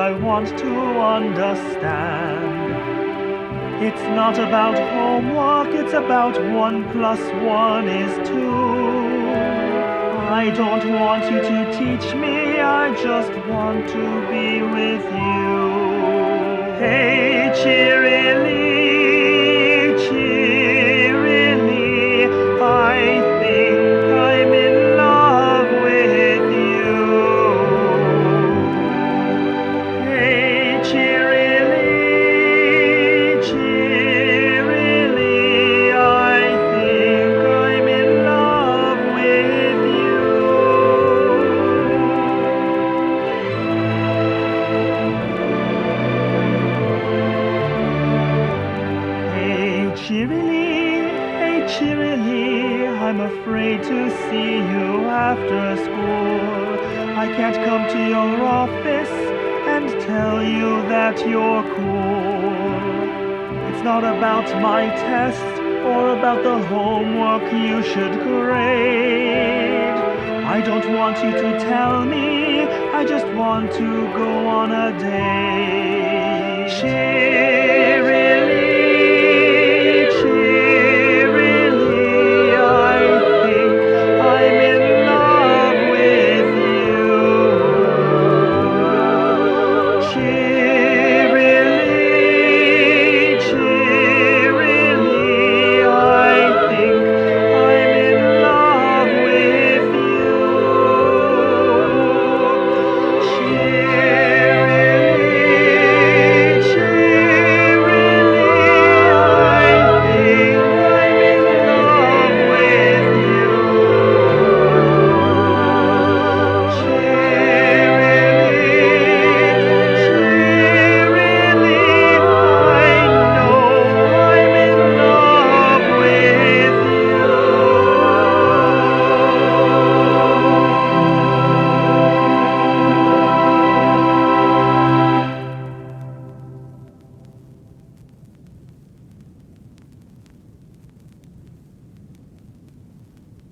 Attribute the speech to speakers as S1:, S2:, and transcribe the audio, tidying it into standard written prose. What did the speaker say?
S1: I want to understand. It's not about homework, it's about 1+1 is 2. I don't want you to teach me, I just want to be with you. Hey, cheerily, cheerily, I think I'm in love with you. Hey, cheerily, cheerily, I think I'm in love with you. Hey, cheerily, I'm afraid to see you after school. I can't come to your office and tell you that you're cool. It's not about my test or about the homework you should grade. I don't want you to tell me, I just want to go on a date.